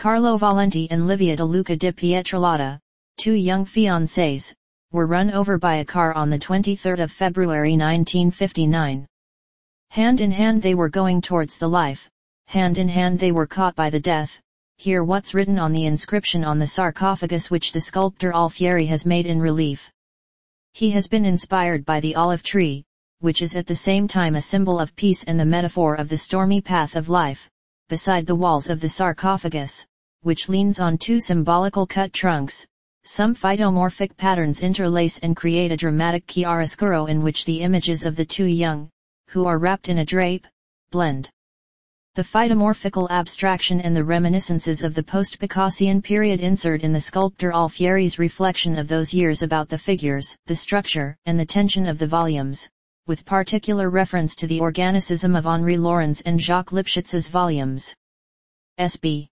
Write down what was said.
Carlo Valenti and Livia de Luca di Pietralata, two young fiancés, were run over by a car on the 23rd of February 1959. Hand in hand they were going towards the life, hand in hand they were caught by the death. Hear what's written on the inscription on the sarcophagus which the sculptor Alfieri has made in relief. He has been inspired by the olive tree, which is at the same time a symbol of peace and the metaphor of the stormy path of life, beside the walls of the sarcophagus, which leans on two symbolical cut trunks. Some phytomorphic patterns interlace and create a dramatic chiaroscuro in which the images of the two young, who are wrapped in a drape, blend. The phytomorphical abstraction and the reminiscences of the post-Picasian period insert in the sculptor Alfieri's reflection of those years about the figures, the structure, and the tension of the volumes, with particular reference to the organicism of Henri Laurens and Jacques Lipschitz's volumes. S.B.